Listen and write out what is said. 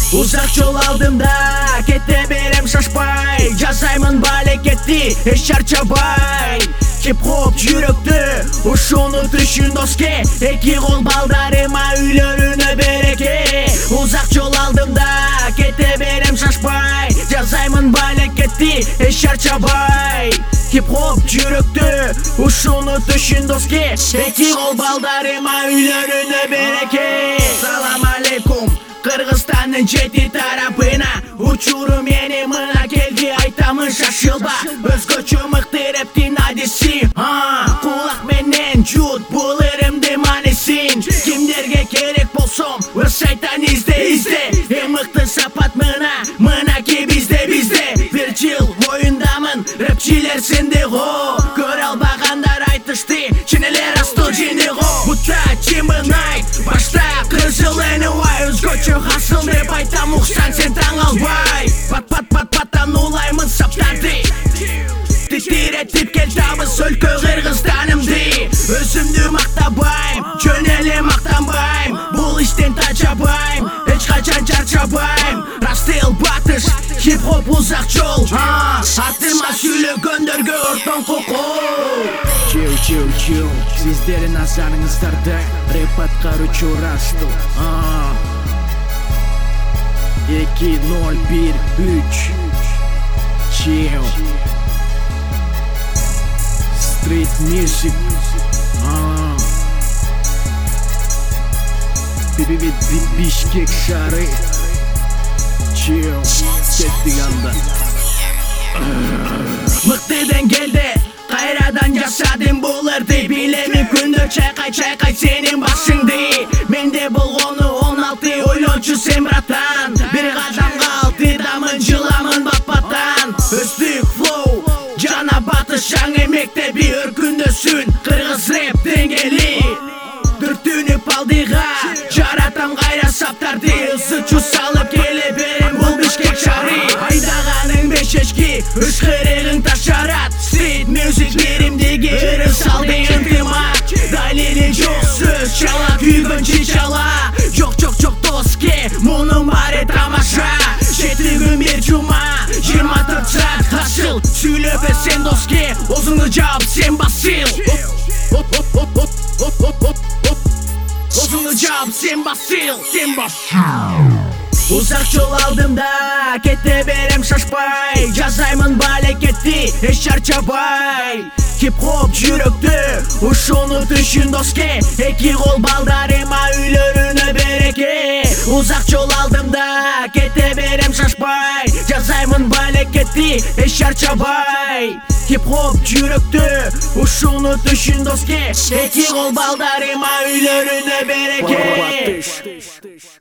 Uzak jol алдымда кете берем шашпай, жасаймын балекетти эч чарчабай. Хип-хоп жүрөктү ушунут үчүн доске, эки кол балдарыма үйлөрүнө береке. Uzak жол алдымда кете берем шашпай, жасаймын балекетти эч чарчабай. Хип-хоп жүрөктү ушунут үчүн доске, эки кол балдарыма үйлөрүнө береке. Салам алейкум Кыргызстандын жети тарапына, учуру мени мына келди, айтамын шашылба. Өзгөчө мыкты рептин адиси, кулак менен жут бул ырымды маанисин. Кимдерге керек болсом өз шайтан изде. Эң мыкты сапат мына ки бизде. Бир жыл оюндамын, рэпчилер сенди го. Көрө албагандар айтышты, чын эле растыл жини го. Бутта чимын айт, башта кызыл энубай. Өзгөчө хасыл деп айтам, уксаң сен таң албай. Паттан улаймын саптарды, титиретип кел табыс өлкө Кыргызстанымды. Өзүмдү мактабайм, жөн эле мактанбайм, бул иштен тачабайм, эч качан чарчабайм. Растыл батыш, хип-хоп узак жол, атыма сүйлөгөндөргө ортон кокол. Чил, сиздердин назарыңыздарда рэп аткаруучу Растыл. 2-0-1-3 Chill Street music Бишкек шары Chill Кеттик анда Мыкты деңгээлде кайрадан жасадым бул ырды. Билемин күндө чайкай сенин башыңды. Менде болгону 16, ойлончу сен братан. Бир кадамга 6 дамын, жыламын баппаттан. Өздүк флоу, жана батыш жаңы мектеби өркүндөсүн. Кыргыз рэп деңгели дүртүнүп алдыга, жаратам кайра саптарды. Ысычу салып келе берем бул Бишкек шары. Айдаганың 5 эшки, үч кырыгың ташарат. Street music биримдиги ыры салды ынтымак. Далили жок сөз, чала күйгөн чичала. Жок доске, мунун баары тамаша. 7 күн бир жума, 24 саат хасыл. Сүйлөбө сен доске, өзүңдү жаап сен басыл. Өзүңдү жаап сен басыл. Uzak жол алдымда кете берем шашпай, жасаймын балекетти эч чарчабай. Хип-хоп жүрөктү ушунут үчүн доске, эки кол балдарыма үйлөрүнө береке. Uzak жол алдымда кете берем шашпай, жасаймын балекетти эч чарчабай. Хип-хоп жүрөктү ушунут үчүн доске, эки кол балдарыма үйлөрүнө береке.